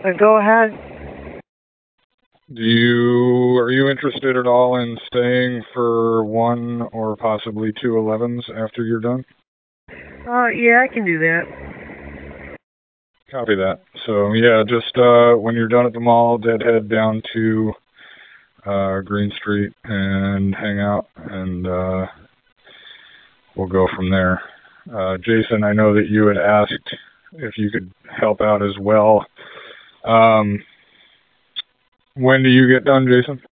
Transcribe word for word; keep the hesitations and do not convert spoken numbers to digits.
Uh, go ahead. Do you are you interested at all in staying for one or possibly two elevens after you're done? Uh, yeah, I can do that. Copy that. So yeah, just uh, when you're done at the mall, deadhead down to uh, Green Street and hang out, and uh, we'll go from there. Uh, Jason, I know that you had asked if you could help out as well. Um, when do you get done, Jason?